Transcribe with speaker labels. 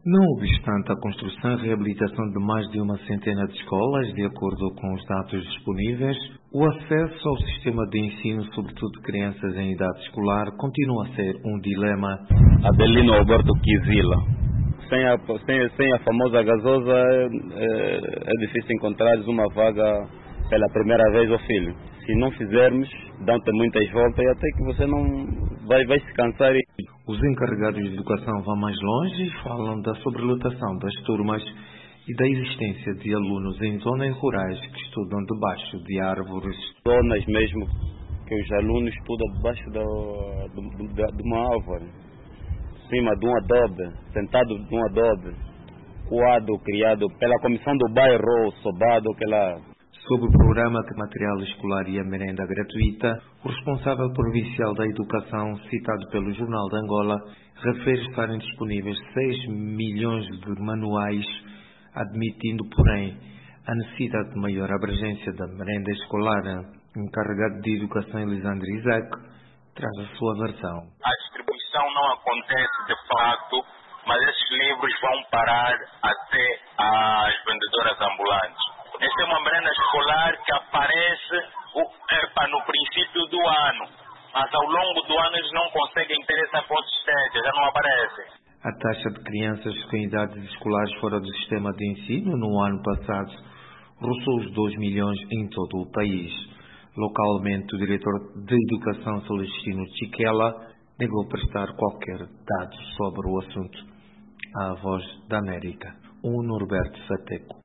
Speaker 1: Não obstante a construção e reabilitação de mais de uma centena de escolas, de acordo com os dados disponíveis, o acesso ao sistema de ensino, sobretudo de crianças em idade escolar, continua a ser um dilema.
Speaker 2: Adelino Alberto Kizila. Sem a famosa gasosa, é difícil encontrar uma vaga pela primeira vez ao filho. Se não fizermos, dão-te muitas voltas e até que você não vai se cansar.
Speaker 1: Os encarregados de educação vão mais longe e falam da sobrelotação das turmas e da existência de alunos em zonas rurais que estudam debaixo de árvores.
Speaker 2: Zonas mesmo que os alunos estudam debaixo de uma árvore, em cima de um adobe, sentado de um adobe, coado, criado pela comissão do bairro, sobado,
Speaker 1: Sobre o programa de material escolar e a merenda gratuita, o responsável provincial da educação, citado pelo Jornal de Angola, refere estarem disponíveis 6 milhões de manuais, admitindo, porém, a necessidade de maior abrangência da merenda escolar. O encarregado de educação, Elisandro Isaac, traz a sua versão.
Speaker 3: A distribuição não acontece de facto, mas esses livros vão parar até as vendedoras ambulantes. Esta é uma merenda escolar que aparece no princípio do ano, mas ao longo do ano eles não conseguem ter essa consistência, já não aparece.
Speaker 1: A taxa de crianças com idades escolares fora do sistema de ensino no ano passado roçou os 2 milhões em todo o país. Localmente, o diretor de Educação Celestino Chiquela negou prestar qualquer dado sobre o assunto. À Voz da América, Norberto Sateco.